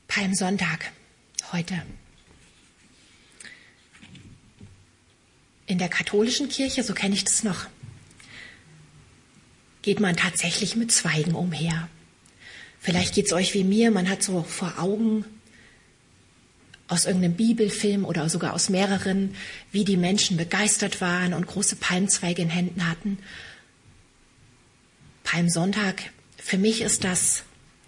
Palmsonntag heute. In der katholischen Kirche, so kenne ich das noch, geht man tatsächlich mit Zweigen umher. Vielleicht geht es euch wie mir, man hat so vor Augen aus irgendeinem Bibelfilm oder sogar aus mehreren, wie die Menschen begeistert waren und große Palmzweige in Händen hatten. Palmsonntag, für mich ist das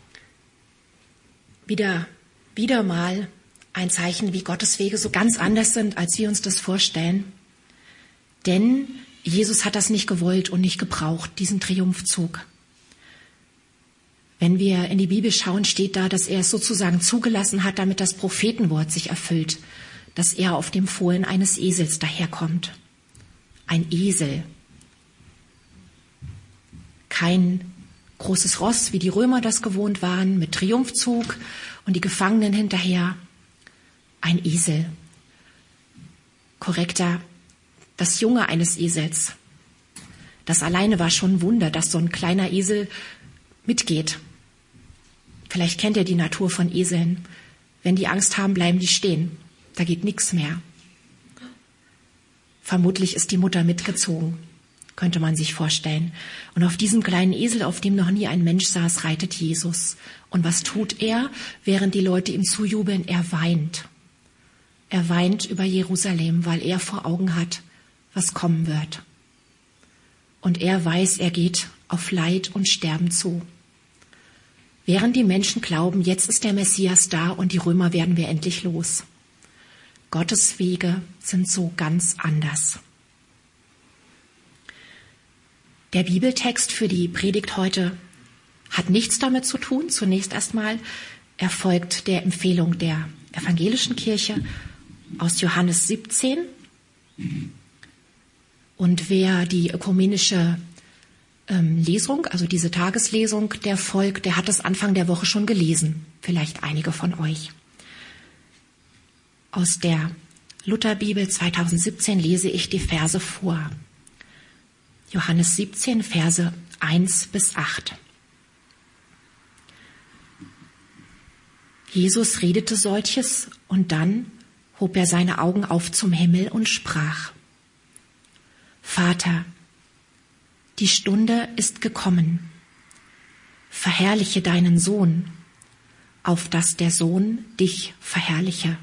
wieder mal ein Zeichen, wie Gottes Wege so ganz anders sind, als wir uns das vorstellen. Denn Jesus hat das nicht gewollt und nicht gebraucht, diesen Triumphzug. Wenn wir in die Bibel schauen, steht da, dass er es sozusagen zugelassen hat, damit das Prophetenwort sich erfüllt, dass er auf dem Fohlen eines Esels daherkommt. Ein Esel. Kein großes Ross, wie die Römer das gewohnt waren, mit Triumphzug und die Gefangenen hinterher. Ein Esel. Korrekter, das Junge eines Esels. Das alleine war schon ein Wunder, dass so ein kleiner Esel mitgeht. Vielleicht kennt ihr die Natur von Eseln. Wenn die Angst haben, bleiben die stehen. Da geht nichts mehr. Vermutlich ist die Mutter mitgezogen, könnte man sich vorstellen. Und auf diesem kleinen Esel, auf dem noch nie ein Mensch saß, reitet Jesus. Und was tut er, während die Leute ihm zujubeln? Er weint. Er weint über Jerusalem, weil er vor Augen hat, was kommen wird. Und er weiß, er geht auf Leid und Sterben zu. Während die Menschen glauben, jetzt ist der Messias da und die Römer werden wir endlich los. Gottes Wege sind so ganz anders. Der Bibeltext für die Predigt heute hat nichts damit zu tun. Zunächst erstmal erfolgt der Empfehlung der evangelischen Kirche aus Johannes 17. Und wer die ökumenische Lesung, also diese Tageslesung, der folgt, der hat das Anfang der Woche schon gelesen. Vielleicht einige von euch. Aus der Lutherbibel 2017 lese ich die Verse vor. Johannes 17, Verse 1 bis 8. Jesus redete solches und dann hob er seine Augen auf zum Himmel und sprach: Vater, die Stunde ist gekommen. Verherrliche deinen Sohn, auf dass der Sohn dich verherrliche.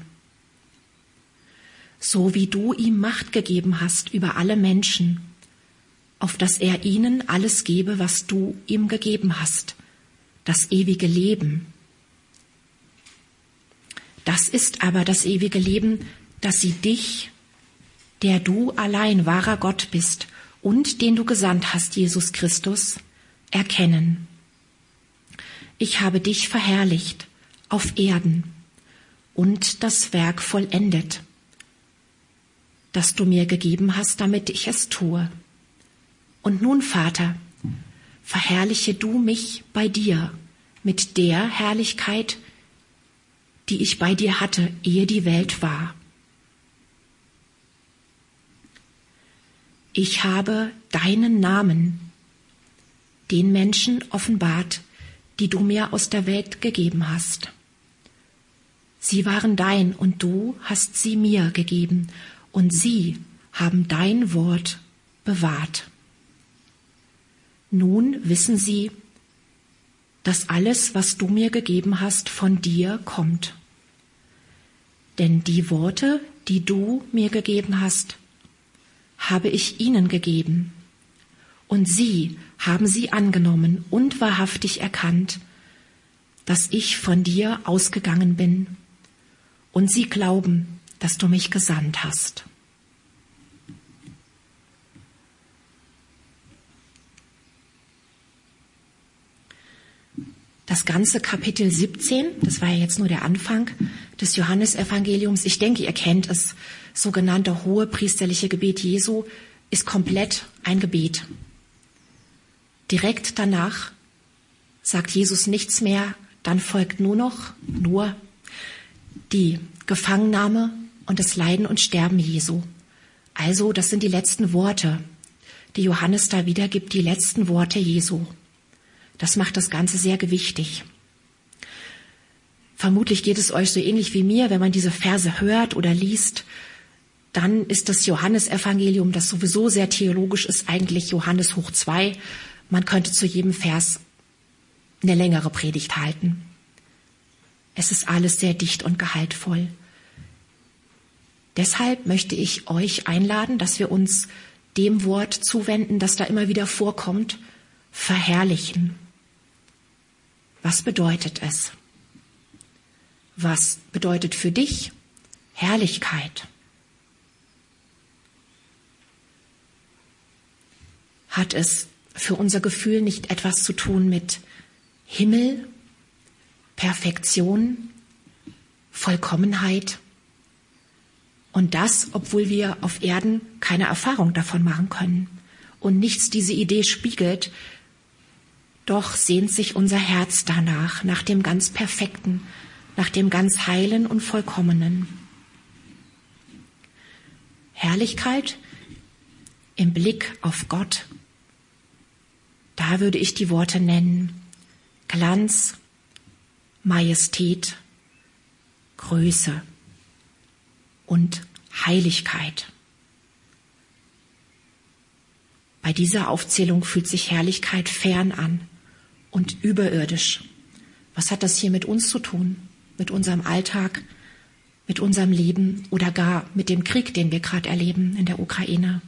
So wie du ihm Macht gegeben hast über alle Menschen, auf dass er ihnen alles gebe, was du ihm gegeben hast, das ewige Leben. Das ist aber das ewige Leben, dass sie dich, der du allein wahrer Gott bist und den du gesandt hast, Jesus Christus, erkennen. Ich habe dich verherrlicht auf Erden und das Werk vollendet, das du mir gegeben hast, damit ich es tue. Und nun, Vater, verherrliche du mich bei dir mit der Herrlichkeit, die ich bei dir hatte, ehe die Welt war. Ich habe deinen Namen den Menschen offenbart, die du mir aus der Welt gegeben hast. Sie waren dein und du hast sie mir gegeben und sie haben dein Wort bewahrt. Nun wissen sie, dass alles, was du mir gegeben hast, von dir kommt. Denn die Worte, die du mir gegeben hast, habe ich ihnen gegeben. Und sie haben sie angenommen und wahrhaftig erkannt, dass ich von dir ausgegangen bin. Und sie glauben, dass du mich gesandt hast. Das ganze Kapitel 17, das war ja jetzt nur der Anfang des Johannesevangeliums, ich denke, ihr kennt es, sogenannte hohepriesterliche Gebet Jesu, ist komplett ein Gebet. Direkt danach sagt Jesus nichts mehr, dann folgt nur die Gefangennahme und das Leiden und Sterben Jesu. Also, das sind die letzten Worte, die Johannes da wiedergibt, die letzten Worte Jesu. Das macht das Ganze sehr gewichtig. Vermutlich geht es euch so ähnlich wie mir, wenn man diese Verse hört oder liest, dann ist das Johannesevangelium, das sowieso sehr theologisch ist, eigentlich Johannes hoch 2. Man könnte zu jedem Vers eine längere Predigt halten. Es ist alles sehr dicht und gehaltvoll. Deshalb möchte ich euch einladen, dass wir uns dem Wort zuwenden, das da immer wieder vorkommt, verherrlichen. Was bedeutet es? Was bedeutet für dich Herrlichkeit? Hat es für unser Gefühl nicht etwas zu tun mit Himmel, Perfektion, Vollkommenheit? Und das, obwohl wir auf Erden keine Erfahrung davon machen können und nichts diese Idee spiegelt, doch sehnt sich unser Herz danach, nach dem ganz Perfekten, nach dem ganz Heilen und Vollkommenen. Herrlichkeit im Blick auf Gott, da würde ich die Worte nennen: Glanz, Majestät, Größe und Heiligkeit. Bei dieser Aufzählung fühlt sich Herrlichkeit fern an und überirdisch. Was hat das hier mit uns zu tun? Mit unserem Alltag, mit unserem Leben oder gar mit dem Krieg, den wir gerade erleben in der Ukraine?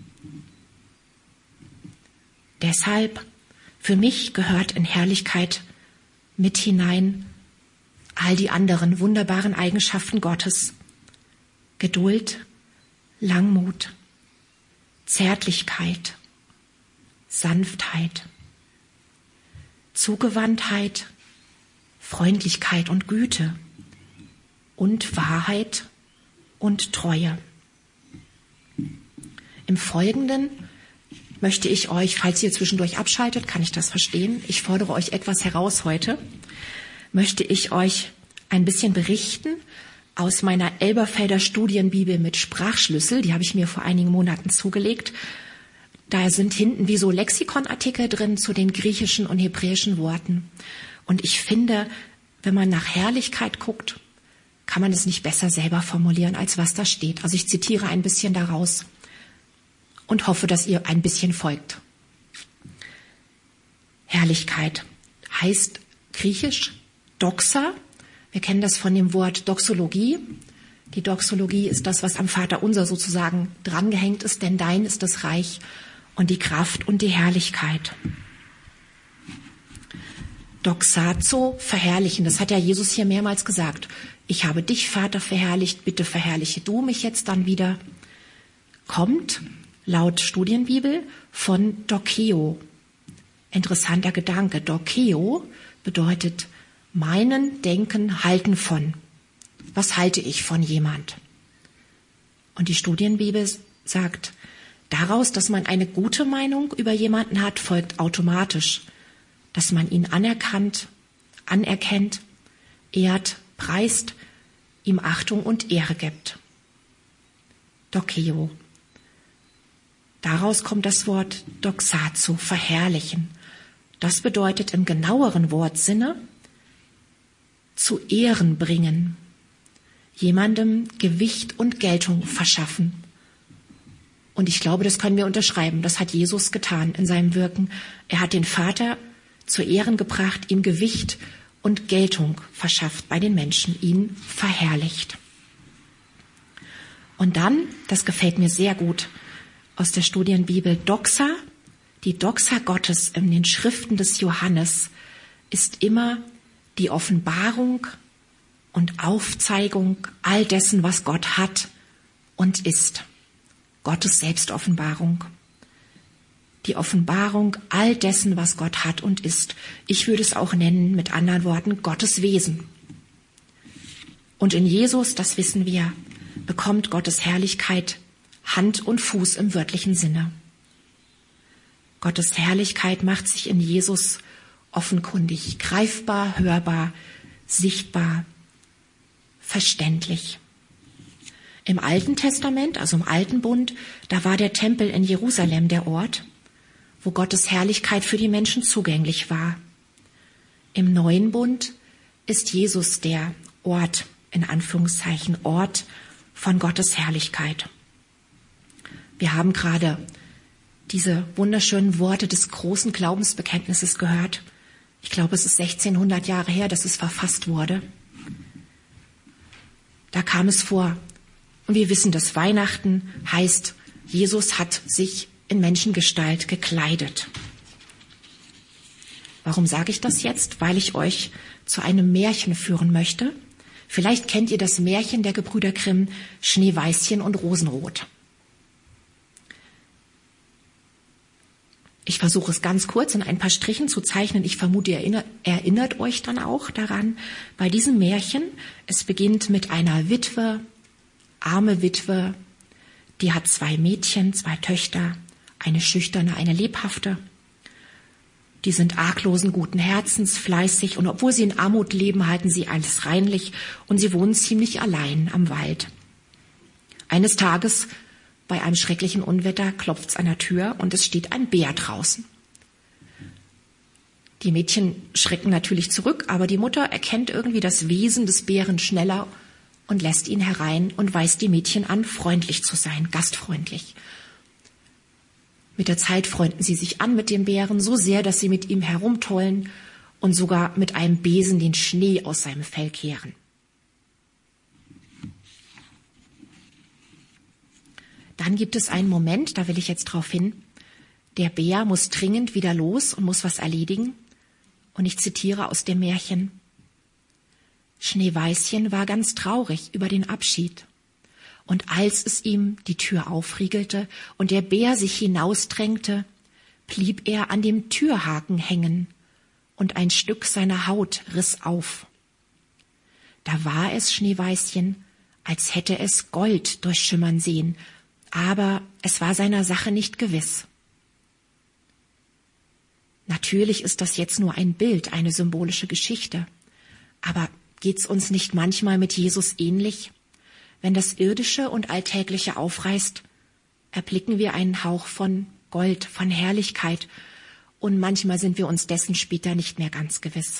Deshalb, für mich gehört in Herrlichkeit mit hinein all die anderen wunderbaren Eigenschaften Gottes: Geduld, Langmut, Zärtlichkeit, Sanftheit, Zugewandtheit, Freundlichkeit und Güte und Wahrheit und Treue. Im Folgenden möchte ich euch, falls ihr zwischendurch abschaltet, kann ich das verstehen, ich fordere euch etwas heraus heute, möchte ich euch ein bisschen berichten aus meiner Elberfelder Studienbibel mit Sprachschlüssel. Die habe ich mir vor einigen Monaten zugelegt. Da sind hinten wie so Lexikonartikel drin zu den griechischen und hebräischen Worten. Und ich finde, wenn man nach Herrlichkeit guckt, kann man es nicht besser selber formulieren, als was da steht. Also ich zitiere ein bisschen daraus und hoffe, dass ihr ein bisschen folgt. Herrlichkeit heißt griechisch Doxa. Wir kennen das von dem Wort Doxologie. Die Doxologie ist das, was am Vaterunser sozusagen drangehängt ist, denn dein ist das Reich und die Kraft und die Herrlichkeit. Doxazo, verherrlichen, das hat ja Jesus hier mehrmals gesagt. Ich habe dich, Vater, verherrlicht, bitte verherrliche du mich jetzt dann wieder. Kommt, laut Studienbibel, von Dokeo. Interessanter Gedanke. Dokeo bedeutet meinen, denken, halten von. Was halte ich von jemand? Und die Studienbibel sagt, daraus, dass man eine gute Meinung über jemanden hat, folgt automatisch, dass man ihn anerkennt, ehrt, preist, ihm Achtung und Ehre gibt. Dokeo. Daraus kommt das Wort Doxazo, verherrlichen. Das bedeutet im genaueren Wortsinne zu Ehren bringen, jemandem Gewicht und Geltung verschaffen. Und ich glaube, das können wir unterschreiben. Das hat Jesus getan in seinem Wirken. Er hat den Vater zu Ehren gebracht, ihm Gewicht und Geltung verschafft bei den Menschen, ihn verherrlicht. Und dann, das gefällt mir sehr gut, aus der Studienbibel Doxa, die Doxa Gottes in den Schriften des Johannes ist immer die Offenbarung und Aufzeigung all dessen, was Gott hat und ist. Gottes Selbstoffenbarung. Die Offenbarung all dessen, was Gott hat und ist. Ich würde es auch nennen, mit anderen Worten, Gottes Wesen. Und in Jesus, das wissen wir, bekommt Gottes Herrlichkeit Hand und Fuß im wörtlichen Sinne. Gottes Herrlichkeit macht sich in Jesus offenkundig, greifbar, hörbar, sichtbar, verständlich. Im Alten Testament, also im Alten Bund, da war der Tempel in Jerusalem der Ort, wo Gottes Herrlichkeit für die Menschen zugänglich war. Im Neuen Bund ist Jesus der Ort, in Anführungszeichen, Ort von Gottes Herrlichkeit. Wir haben gerade diese wunderschönen Worte des großen Glaubensbekenntnisses gehört. Ich glaube, es ist 1600 Jahre her, dass es verfasst wurde. Da kam es vor. Und wir wissen, dass Weihnachten heißt, Jesus hat sich in Menschengestalt gekleidet. Warum sage ich das jetzt? Weil ich euch zu einem Märchen führen möchte. Vielleicht kennt ihr das Märchen der Gebrüder Grimm, Schneeweißchen und Rosenrot. Ich versuche es ganz kurz in ein paar Strichen zu zeichnen. Ich vermute, ihr erinnert euch dann auch daran. Bei diesem Märchen, es beginnt mit einer Witwe, arme Witwe, die hat 2 Mädchen, 2 Töchter, eine schüchterne, eine lebhafte. Die sind arglosen, guten Herzens, fleißig und obwohl sie in Armut leben, halten sie alles reinlich und sie wohnen ziemlich allein am Wald. Eines Tages, bei einem schrecklichen Unwetter, klopft's an der Tür und es steht ein Bär draußen. Die Mädchen schrecken natürlich zurück, aber die Mutter erkennt irgendwie das Wesen des Bären schneller und lässt ihn herein und weist die Mädchen an, freundlich zu sein, gastfreundlich. Mit der Zeit freunden sie sich an mit dem Bären so sehr, dass sie mit ihm herumtollen und sogar mit einem Besen den Schnee aus seinem Fell kehren. Dann gibt es einen Moment, da will ich jetzt drauf hin, der Bär muss dringend wieder los und muss was erledigen. Und ich zitiere aus dem Märchen. Schneeweißchen war ganz traurig über den Abschied. Und als es ihm die Tür aufriegelte und der Bär sich hinausdrängte, blieb er an dem Türhaken hängen und ein Stück seiner Haut riss auf. Da war es Schneeweißchen, als hätte es Gold durchschimmern sehen, aber es war seiner Sache nicht gewiss. Natürlich ist das jetzt nur ein Bild, eine symbolische Geschichte. Aber geht's uns nicht manchmal mit Jesus ähnlich? Wenn das Irdische und Alltägliche aufreißt, erblicken wir einen Hauch von Gold, von Herrlichkeit. Und manchmal sind wir uns dessen später nicht mehr ganz gewiss.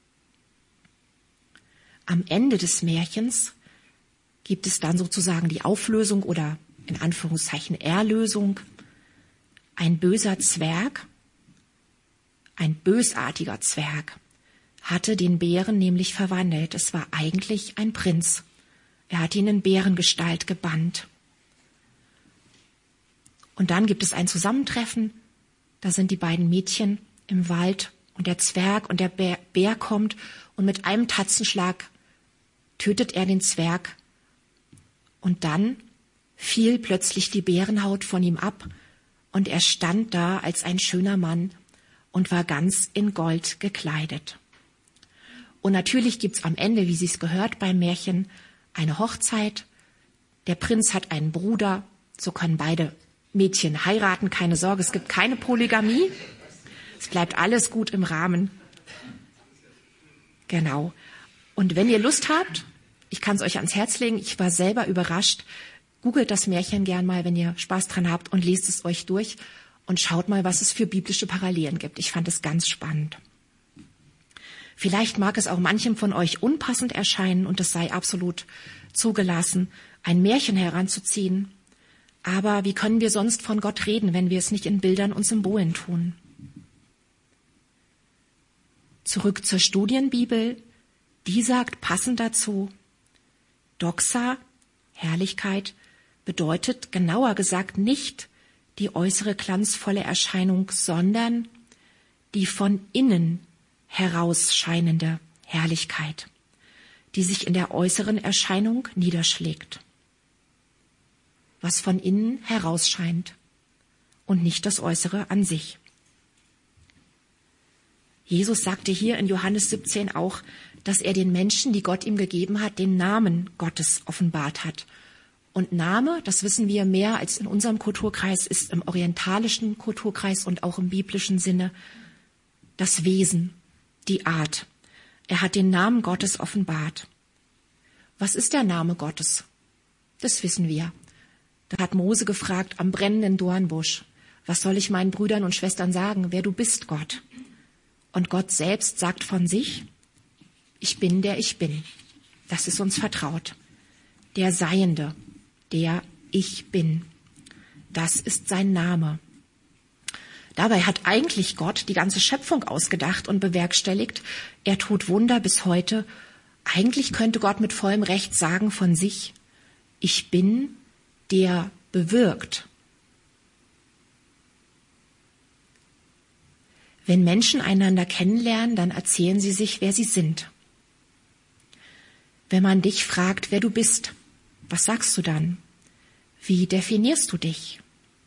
Am Ende des Märchens gibt es dann sozusagen die Auflösung oder in Anführungszeichen Erlösung. Ein böser Zwerg, ein bösartiger Zwerg, hatte den Bären nämlich verwandelt. Es war eigentlich ein Prinz. Er hat ihn in Bärengestalt gebannt. Und dann gibt es ein Zusammentreffen. Da sind die beiden Mädchen im Wald und der Zwerg und der Bär kommt und mit einem Tatzenschlag tötet er den Zwerg. Und dann fiel plötzlich die Bärenhaut von ihm ab und er stand da als ein schöner Mann und war ganz in Gold gekleidet. Und natürlich gibt's am Ende, wie Sie es gehört beim Märchen, eine Hochzeit. Der Prinz hat einen Bruder, so können beide Mädchen heiraten, keine Sorge, es gibt keine Polygamie. Es bleibt alles gut im Rahmen. Genau. Und wenn ihr Lust habt, ich kann es euch ans Herz legen, ich war selber überrascht, googelt das Märchen gern mal, wenn ihr Spaß dran habt und lest es euch durch und schaut mal, was es für biblische Parallelen gibt. Ich fand es ganz spannend. Vielleicht mag es auch manchem von euch unpassend erscheinen und es sei absolut zugelassen, ein Märchen heranzuziehen. Aber wie können wir sonst von Gott reden, wenn wir es nicht in Bildern und Symbolen tun? Zurück zur Studienbibel. Die sagt passend dazu, Doxa, Herrlichkeit, bedeutet genauer gesagt nicht die äußere glanzvolle Erscheinung, sondern die von innen herausscheinende Herrlichkeit, die sich in der äußeren Erscheinung niederschlägt. Was von innen herausscheint und nicht das Äußere an sich. Jesus sagte hier in Johannes 17 auch, dass er den Menschen, die Gott ihm gegeben hat, den Namen Gottes offenbart hat. Und Name, das wissen wir mehr als in unserem Kulturkreis, ist im orientalischen Kulturkreis und auch im biblischen Sinne das Wesen, die Art. Er hat den Namen Gottes offenbart. Was ist der Name Gottes? Das wissen wir. Da hat Mose gefragt am brennenden Dornbusch, was soll ich meinen Brüdern und Schwestern sagen, wer du bist, Gott? Und Gott selbst sagt von sich, Ich bin, der ich bin. Das ist uns vertraut. Der Seiende, der ich bin. Das ist sein Name. Dabei hat eigentlich Gott die ganze Schöpfung ausgedacht und bewerkstelligt. Er tut Wunder bis heute. Eigentlich könnte Gott mit vollem Recht sagen von sich, ich bin, der bewirkt. Wenn Menschen einander kennenlernen, dann erzählen sie sich, wer sie sind. Wenn man dich fragt, wer du bist, was sagst du dann? Wie definierst du dich?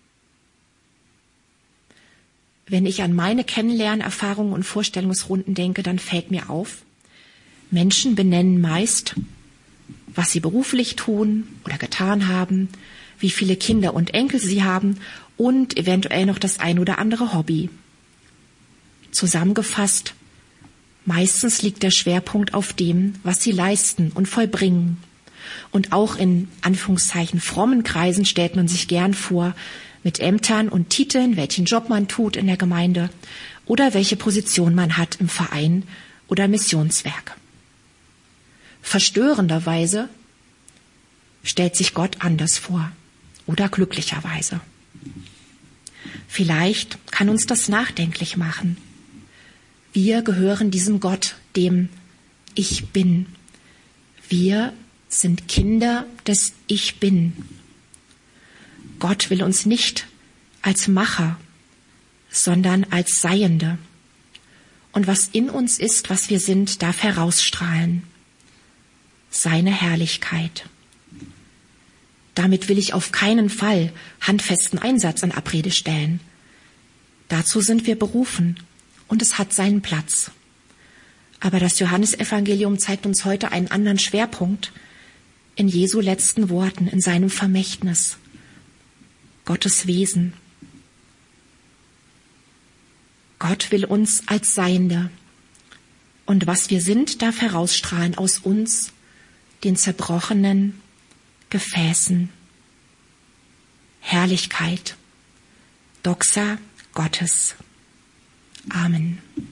Wenn ich an meine Kennenlernerfahrungen und Vorstellungsrunden denke, dann fällt mir auf, Menschen benennen meist, was sie beruflich tun oder getan haben, wie viele Kinder und Enkel sie haben und eventuell noch das ein oder andere Hobby. Zusammengefasst, meistens liegt der Schwerpunkt auf dem, was sie leisten und vollbringen. Und auch in Anführungszeichen frommen Kreisen stellt man sich gern vor, mit Ämtern und Titeln, welchen Job man tut in der Gemeinde oder welche Position man hat im Verein oder Missionswerk. Verstörenderweise stellt sich Gott anders vor oder glücklicherweise. Vielleicht kann uns das nachdenklich machen. Wir gehören diesem Gott, dem Ich Bin. Wir sind Kinder des Ich Bin. Gott will uns nicht als Macher, sondern als Seiende. Und was in uns ist, was wir sind, darf herausstrahlen. Seine Herrlichkeit. Damit will ich auf keinen Fall handfesten Einsatz in Abrede stellen. Dazu sind wir berufen und es hat seinen Platz. Aber das Johannesevangelium zeigt uns heute einen anderen Schwerpunkt in Jesu letzten Worten, in seinem Vermächtnis. Gottes Wesen. Gott will uns als Seiende. Und was wir sind, darf herausstrahlen aus uns, den zerbrochenen Gefäßen. Herrlichkeit. Doxa Gottes. Amen.